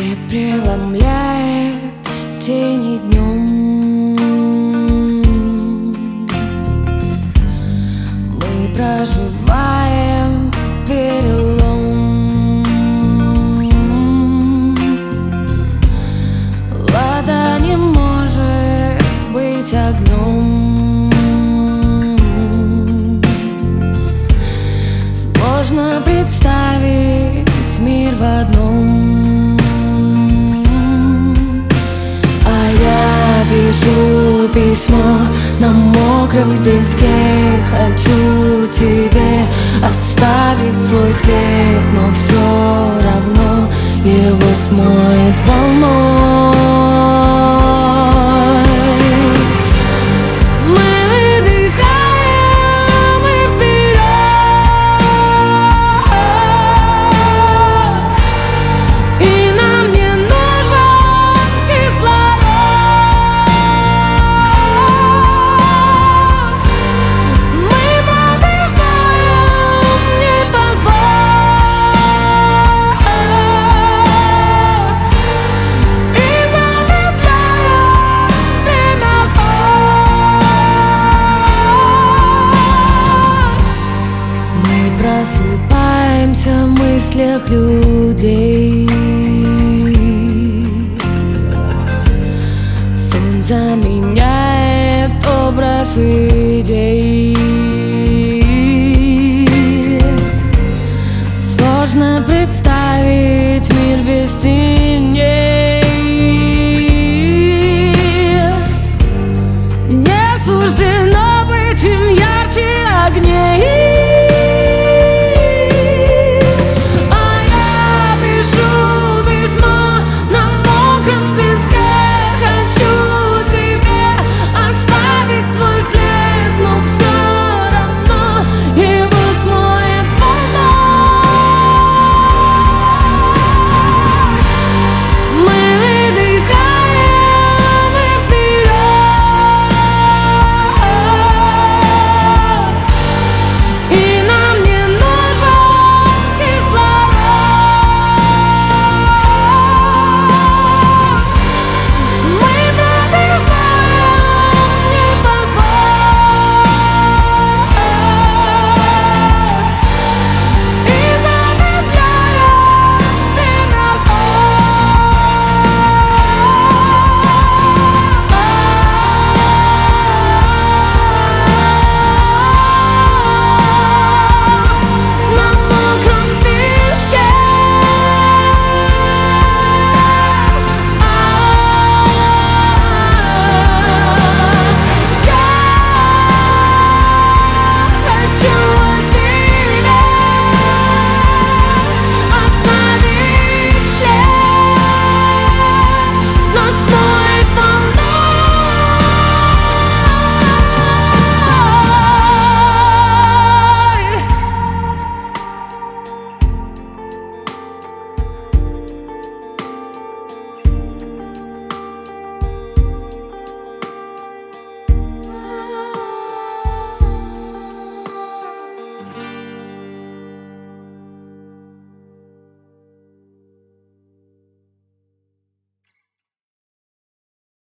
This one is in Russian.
Свет преломляет тени днем. Мы проживаем перелом. Вода не может быть огнем. Сложно представить мир в одном. А я пишу письмо на мокром песке. Хочу тебе оставить свой след, но все равно его смоет волной. Просыпаемся в мыслях людей. Сон заменяет образ идей. Сложно представить мир без тебя.